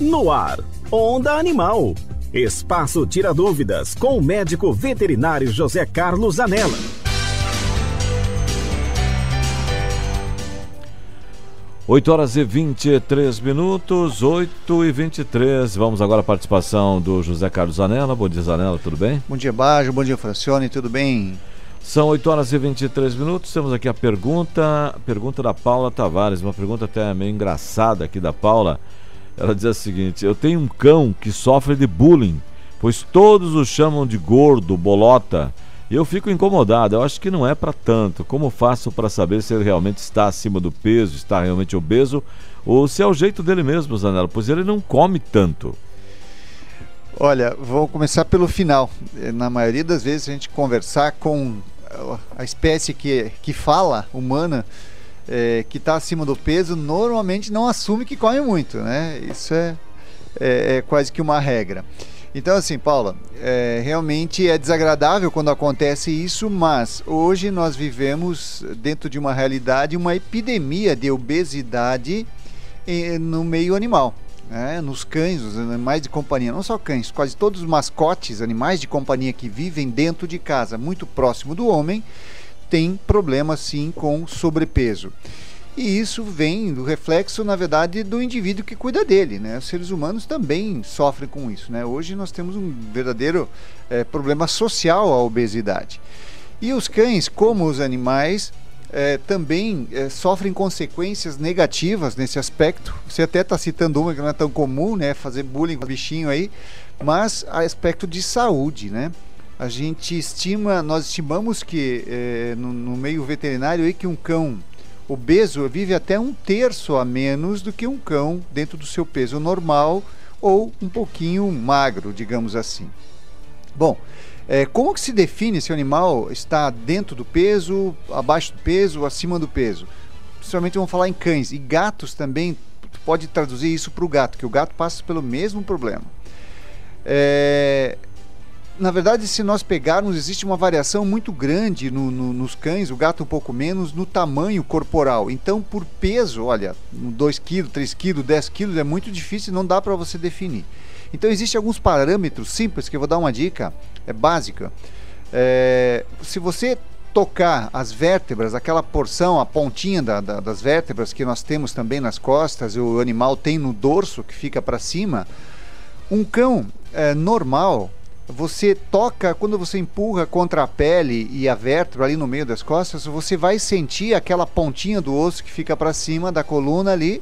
No ar, Onda Animal. Espaço Tira Dúvidas com o médico veterinário José Carlos Zanella. Oito horas e 23 minutos, 8h23. Vamos agora à participação do José Carlos Zanella. Bom dia, Zanella, tudo bem? Bom dia, Baggio. Bom dia, Francione, tudo bem? São 8 horas e 23 minutos. Temos aqui a pergunta da Paula Tavares, uma pergunta até meio engraçada aqui da Paula. Ela diz o seguinte: eu tenho um cão que sofre de bullying, pois todos o chamam de gordo, bolota, e eu fico incomodado. Eu acho que não é para tanto. Como faço para saber se ele realmente está acima do peso, está realmente obeso, ou se é o jeito dele mesmo, Zanella, pois ele não come tanto? Olha, vou começar pelo final. Na maioria das vezes a gente conversar com a espécie que fala, humana, que está acima do peso, normalmente não assume que come muito, né? Isso é quase que uma regra. Então, assim, Paula, realmente é desagradável quando acontece isso, mas hoje nós vivemos dentro de uma realidade, uma epidemia de obesidade no meio animal, né? Nos cães, os animais de companhia, não só cães, quase todos os mascotes, animais de companhia que vivem dentro de casa, muito próximo do homem, têm problemas sim com sobrepeso. E isso vem do reflexo, na verdade, do indivíduo que cuida dele, né? Os seres humanos também sofrem com isso, né? Hoje nós temos um verdadeiro problema social, a obesidade. E os cães, como os animais, também sofrem consequências negativas nesse aspecto. Você até está citando uma que não é tão comum, né? Fazer bullying com o bichinho aí, mas aspecto de saúde, né? Nós estimamos que no meio veterinário aí, que um cão obeso vive até 1/3 a menos do que um cão dentro do seu peso normal ou um pouquinho magro, digamos assim. Bom, como que se define se o animal está dentro do peso, abaixo do peso, acima do peso? Principalmente vamos falar em cães e gatos também. Pode traduzir isso para o gato, que o gato passa pelo mesmo problema. Na verdade, se nós pegarmos, existe uma variação muito grande nos cães, o gato um pouco menos, no tamanho corporal. Então, por peso, olha, 2 kg, 3 kg, 10 kg é muito difícil, não dá para você definir. Então, existem alguns parâmetros simples, que eu vou dar uma dica, básica. Se você tocar as vértebras, aquela porção, a pontinha das vértebras que nós temos também nas costas, o animal tem no dorso, que fica para cima, um cão normal, você toca, quando você empurra contra a pele e a vértebra ali no meio das costas, você vai sentir aquela pontinha do osso que fica para cima da coluna ali.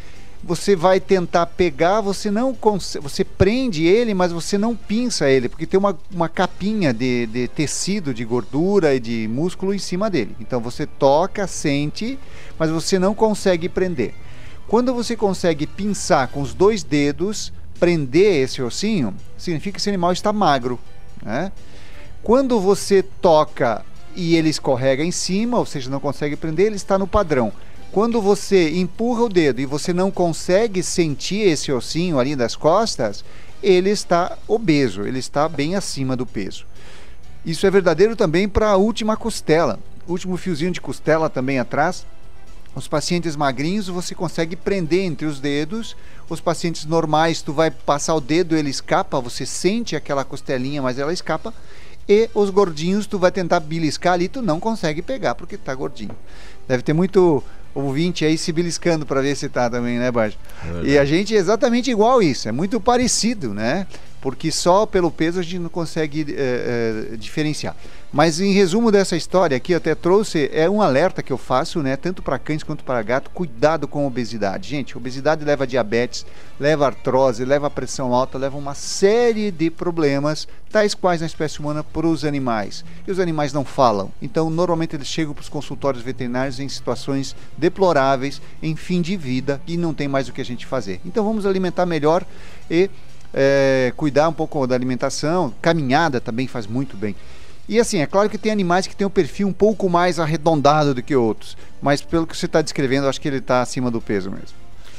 Você vai tentar pegar, você não consegue, você prende ele, mas você não pinça ele, porque tem uma capinha de tecido, de gordura e de músculo em cima dele. Então você toca, sente, mas você não consegue prender. Quando você consegue pinçar com os 2 dedos, prender esse ossinho, significa que esse animal está magro, né? Quando você toca e ele escorrega em cima, ou seja, não consegue prender, ele está no padrão. Quando você empurra o dedo e você não consegue sentir esse ossinho ali das costas, ele está obeso, ele está bem acima do peso. Isso é verdadeiro também para a última costela, último fiozinho de costela também atrás. Os pacientes magrinhos você consegue prender entre os dedos. Os pacientes normais, tu vai passar o dedo, ele escapa, você sente aquela costelinha, mas ela escapa. E os gordinhos, tu vai tentar beliscar ali, tu não consegue pegar porque tá gordinho. Deve ter muito ouvinte aí se beliscando para ver se tá também, né, Baggio? E a gente é exatamente igual isso, é muito parecido, né? Porque só pelo peso a gente não consegue diferenciar. Mas em resumo dessa história aqui, eu até trouxe, um alerta que eu faço, né, tanto para cães quanto para gato: cuidado com a obesidade. Gente, obesidade leva a diabetes, leva a artrose, leva a pressão alta, leva uma série de problemas, tais quais na espécie humana, para os animais. E os animais não falam, então normalmente eles chegam para os consultórios veterinários em situações deploráveis, em fim de vida, e não tem mais o que a gente fazer. Então vamos alimentar melhor e cuidar um pouco da alimentação. Caminhada também faz muito bem. E assim, é claro que tem animais que têm um perfil um pouco mais arredondado do que outros, mas pelo que você está descrevendo, eu acho que ele está acima do peso mesmo.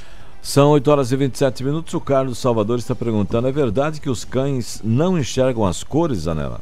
São 8 horas e 27 minutos. O Carlos Salvador está perguntando: é verdade que os cães não enxergam as cores, Zanella?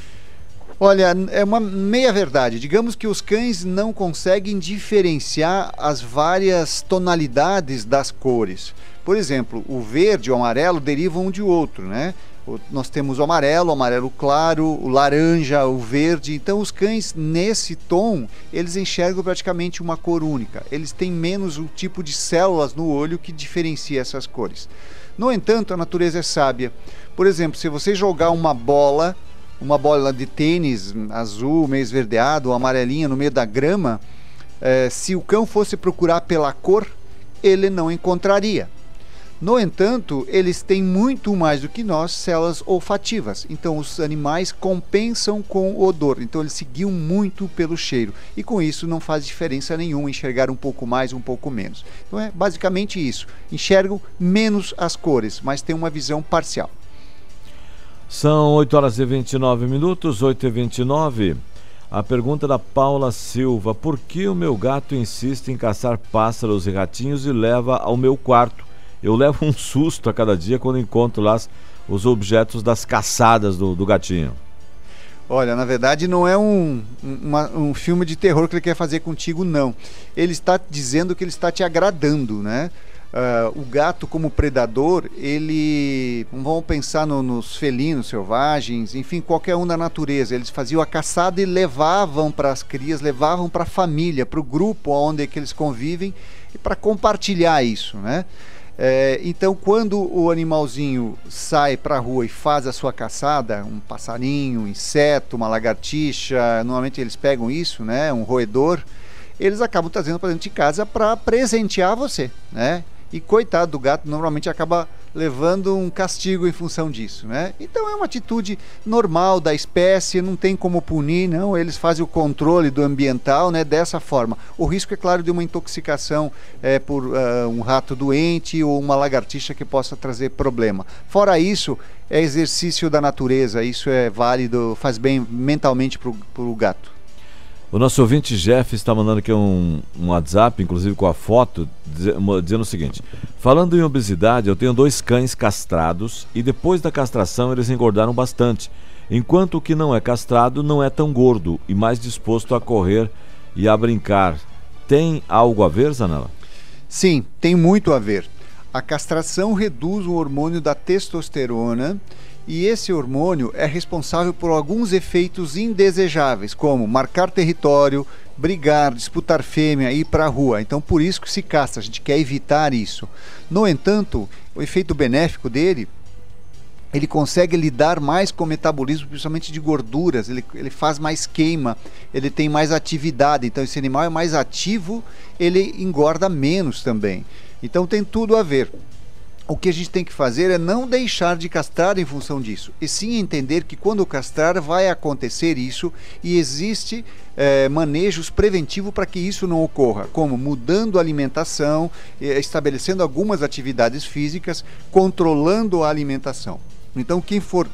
Olha, é uma meia verdade. Digamos que os cães não conseguem diferenciar as várias tonalidades das cores. Por exemplo, o verde e o amarelo derivam um de outro, né? Nós temos o amarelo claro, o laranja, o verde. Então os cães nesse tom, eles enxergam praticamente uma cor única. Eles têm menos o tipo de células no olho que diferencia essas cores. No entanto, a natureza é sábia. Por exemplo, se você jogar uma bola de tênis azul, meio esverdeado, ou amarelinha no meio da grama, se o cão fosse procurar pela cor, ele não encontraria. No entanto, eles têm muito mais do que nós células olfativas. Então, os animais compensam com o odor. Então, eles se guiam muito pelo cheiro. E com isso, não faz diferença nenhuma enxergar um pouco mais, um pouco menos. Então, é basicamente isso. Enxergam menos as cores, mas têm uma visão parcial. São 8h29, 8h29. A pergunta da Paula Silva: por que o meu gato insiste em caçar pássaros e ratinhos e leva ao meu quarto? Eu levo um susto a cada dia quando encontro lá os objetos das caçadas do gatinho. Olha, na verdade não é um filme de terror que ele quer fazer contigo, não. Ele está dizendo que ele está te agradando, né? O gato como predador, ele... Vamos pensar nos felinos selvagens, enfim, qualquer um da natureza. Eles faziam a caçada e levavam para as crias, levavam para a família, para o grupo onde que eles convivem, e para compartilhar isso, né? Então, quando o animalzinho sai para a rua e faz a sua caçada, um passarinho, um inseto, uma lagartixa, normalmente eles pegam isso, né, um roedor, eles acabam trazendo para dentro de casa para presentear você, né? E coitado do gato, normalmente acaba levando um castigo em função disso, né? Então é uma atitude normal da espécie, não tem como punir, não. Eles fazem o controle do ambiental, né, dessa forma. O risco é claro de uma intoxicação por um rato doente ou uma lagartixa que possa trazer problema. Fora isso, é exercício da natureza, isso é válido, faz bem mentalmente para o gato. O nosso ouvinte Jeff está mandando aqui um WhatsApp, inclusive com a foto, dizendo o seguinte: falando em obesidade, eu tenho 2 cães castrados e depois da castração eles engordaram bastante, enquanto o que não é castrado não é tão gordo e mais disposto a correr e a brincar. Tem algo a ver, Zanella? Sim, tem muito a ver. A castração reduz o hormônio da testosterona, e esse hormônio é responsável por alguns efeitos indesejáveis, como marcar território, brigar, disputar fêmea e ir para a rua. Então, por isso que se castra, a gente quer evitar isso. No entanto, o efeito benéfico dele, ele consegue lidar mais com o metabolismo, principalmente de gorduras, ele faz mais queima, ele tem mais atividade. Então, esse animal é mais ativo, ele engorda menos também. Então, tem tudo a ver. O que a gente tem que fazer é não deixar de castrar em função disso, e sim entender que quando castrar vai acontecer isso, e existe manejos preventivos para que isso não ocorra, como mudando a alimentação, estabelecendo algumas atividades físicas, controlando a alimentação. Então quem for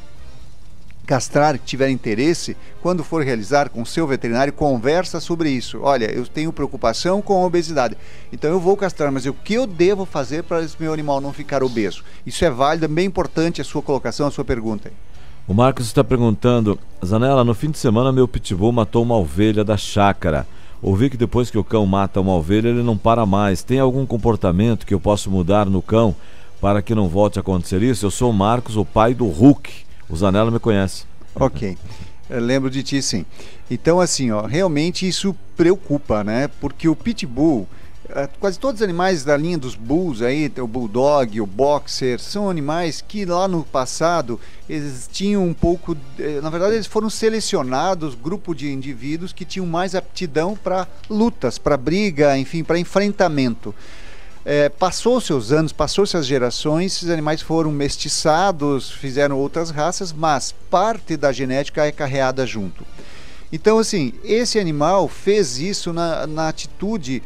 castrar, que tiver interesse, quando for realizar com o seu veterinário, conversa sobre isso. Olha, eu tenho preocupação com a obesidade, então eu vou castrar, mas o que eu devo fazer para esse meu animal não ficar obeso? Isso é válido, é bem importante a sua colocação, a sua pergunta. O Marcos está perguntando: Zanella, no fim de semana meu pitbull matou uma ovelha da chácara. Ouvi que depois que o cão mata uma ovelha ele não para mais. Tem algum comportamento que eu possa mudar no cão para que não volte a acontecer isso? Eu sou o Marcos, o pai do Hulk. O Zanella me conhece. Ok, eu lembro de ti, sim. Então, assim, realmente isso preocupa, né? Porque o pitbull, quase todos os animais da linha dos bulls aí, o bulldog, o boxer, são animais que lá no passado eles tinham um pouco, na verdade eles foram selecionados, grupo de indivíduos que tinham mais aptidão para lutas, para briga, enfim, para enfrentamento. Passou-se os anos, passou-se as gerações, esses animais foram mestiçados, fizeram outras raças, mas parte da genética é carreada junto. Então, assim, esse animal fez isso na atitude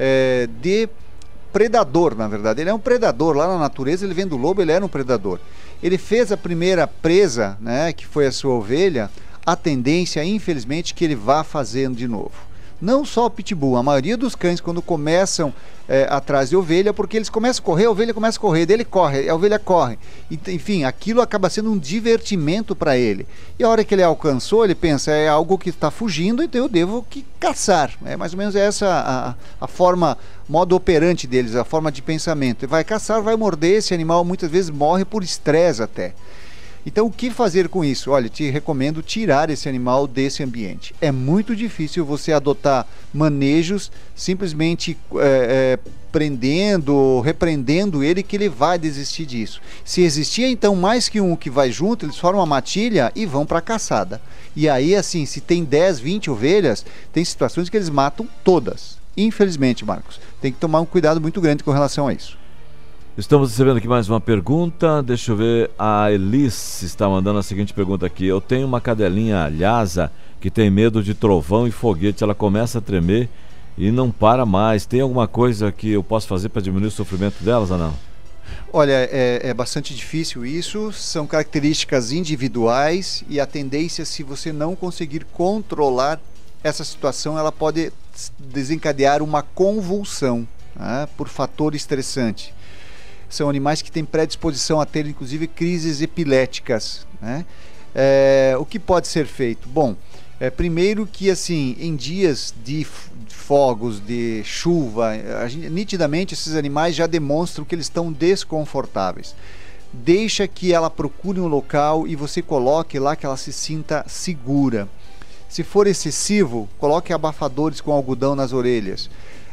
de predador, na verdade. Ele é um predador, lá na natureza ele vem do lobo, ele era um predador. Ele fez a primeira presa, né, que foi a sua ovelha, a tendência, infelizmente, que ele vá fazendo de novo. Não só o pitbull, a maioria dos cães, quando começam atrás de ovelha, porque eles começam a correr, a ovelha começa a correr, daí ele corre, a ovelha corre. Enfim, aquilo acaba sendo um divertimento para ele. E a hora que ele alcançou, ele pensa, é algo que está fugindo, então eu devo que caçar. É mais ou menos essa a forma, modo operante deles, a forma de pensamento. Ele vai caçar, vai morder, esse animal muitas vezes morre por estresse até. Então, o que fazer com isso? Olha, te recomendo tirar esse animal desse ambiente. É muito difícil você adotar manejos simplesmente prendendo, repreendendo ele, que ele vai desistir disso. Se existia, então, mais que um que vai junto, eles formam uma matilha e vão para a caçada. E aí, assim, se tem 10, 20 ovelhas, tem situações que eles matam todas. Infelizmente, Marcos. Tem que tomar um cuidado muito grande com relação a isso. Estamos recebendo aqui mais uma pergunta. Deixa eu ver, a Elis está mandando a seguinte pergunta aqui. Eu tenho uma cadelinha lhasa que tem medo de trovão e foguete. Ela começa a tremer e não para mais. Tem alguma coisa que eu posso fazer para diminuir o sofrimento delas ou não? Olha, é bastante difícil isso. São características individuais e a tendência, se você não conseguir controlar essa situação, ela pode desencadear uma convulsão, né, por fator estressante. São animais que têm predisposição a ter, inclusive, crises epiléticas, né? O que pode ser feito? Bom, primeiro que, assim, em dias de fogos, de chuva, nitidamente esses animais já demonstram que eles estão desconfortáveis. Deixa que ela procure um local e você coloque lá que ela se sinta segura. Se for excessivo, coloque abafadores com algodão nas orelhas.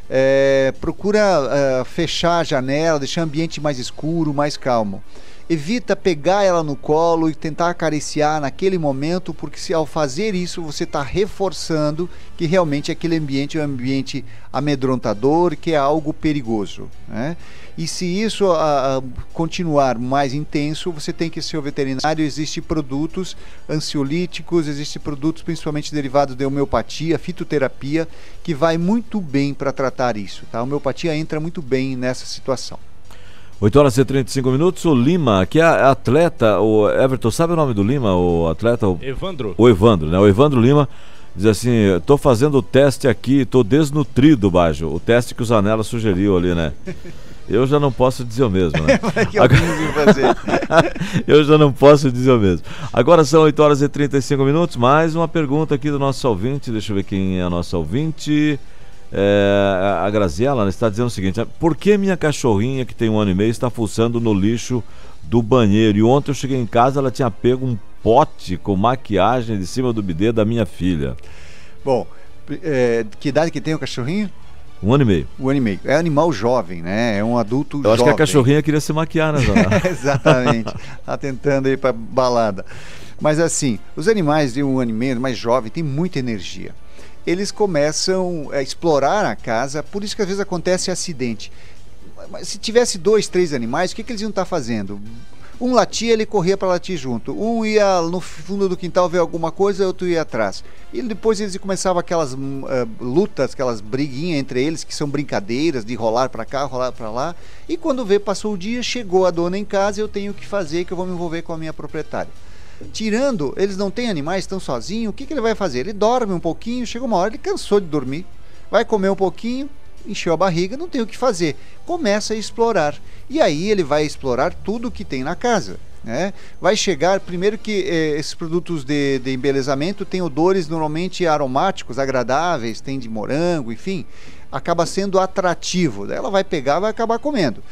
Procura fechar a janela, deixar o ambiente mais escuro, mais calmo. Evita pegar ela no colo e tentar acariciar naquele momento, porque se ao fazer isso você está reforçando que realmente aquele ambiente é um ambiente amedrontador, que é algo perigoso, né? E se isso continuar mais intenso, você tem que ser o veterinário. Existem produtos ansiolíticos, existem produtos principalmente derivados de homeopatia, fitoterapia, que vai muito bem para tratar isso, tá? A homeopatia entra muito bem nessa situação. 8 horas e 35 minutos, o Lima, que é atleta, o Everton, sabe o nome do Lima, o atleta? Evandro. O Evandro, né? O Evandro Lima diz assim, tô fazendo o teste aqui, tô desnutrido, Bajo. O teste que o Zanella sugeriu ali, né? Eu já não posso dizer o mesmo, né? Eu já não posso dizer o mesmo. Agora são 8 horas e 35 minutos, mais uma pergunta aqui do nosso ouvinte, deixa eu ver quem é a nossa ouvinte. A Graziella está dizendo o seguinte: por que minha cachorrinha que tem 1 ano e meio está fuçando no lixo do banheiro? E ontem eu cheguei em casa, ela tinha pego um pote com maquiagem de cima do bidê da minha filha. Bom, que idade que tem o cachorrinho? 1 ano e meio. 1 ano e meio. É animal jovem, né? É um adulto jovem. Eu acho que a cachorrinha queria se maquiar, né, Zona? Exatamente. Tá tentando ir pra balada. Mas assim, os animais de 1 ano e meio, mais jovem, têm muita energia. Eles começam a explorar a casa, por isso que às vezes acontece acidente. Mas se tivesse 2, 3 animais, o que eles iam estar fazendo? Um latia, ele corria para latir junto. Um ia no fundo do quintal ver alguma coisa, outro ia atrás. E depois eles começavam aquelas lutas, aquelas briguinhas entre eles, que são brincadeiras de rolar para cá, rolar para lá. E quando passou o dia, chegou a dona em casa, eu tenho o que fazer, que eu vou me envolver com a minha proprietária. Tirando, eles não têm animais, estão sozinhos, o que ele vai fazer? Ele dorme um pouquinho, chega uma hora, ele cansou de dormir, vai comer um pouquinho, encheu a barriga, não tem o que fazer, começa a explorar, e aí ele vai explorar tudo que tem na casa, né? Vai chegar, primeiro que esses produtos de embelezamento têm odores normalmente aromáticos, agradáveis, tem de morango, enfim, acaba sendo atrativo, daí ela vai pegar, vai acabar comendo.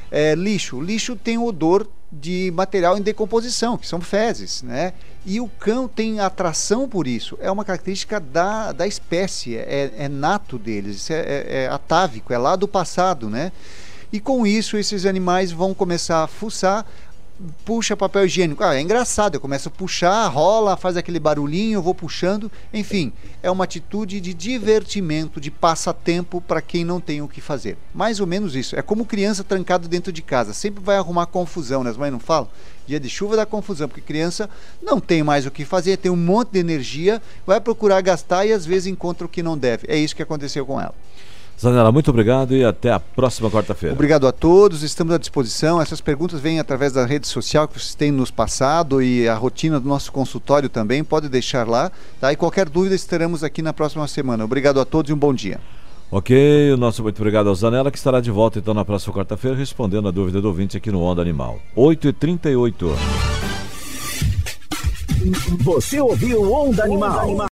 Lixo tem o odor de material em decomposição, que são fezes, né? E o cão tem atração por isso, é uma característica da espécie, é nato deles, isso é atávico, é lá do passado, né? E com isso esses animais vão começar a fuçar, puxa papel higiênico, é engraçado, eu começo a puxar, rola, faz aquele barulhinho, eu vou puxando, enfim, é uma atitude de divertimento, de passatempo para quem não tem o que fazer, mais ou menos isso, é como criança trancado dentro de casa, sempre vai arrumar confusão, né? As mães não falam? Dia de chuva dá confusão, porque criança não tem mais o que fazer, tem um monte de energia, vai procurar gastar e às vezes encontra o que não deve, é isso que aconteceu com ela. Zanella, muito obrigado e até a próxima quarta-feira. Obrigado a todos, estamos à disposição. Essas perguntas vêm através da rede social que vocês têm nos passado e a rotina do nosso consultório também, pode deixar lá, tá? E qualquer dúvida estaremos aqui na próxima semana. Obrigado a todos e um bom dia. Ok, o nosso muito obrigado ao Zanella, que estará de volta então na próxima quarta-feira respondendo a dúvida do ouvinte aqui no Onda Animal. 8h38. Você ouviu Onda Animal.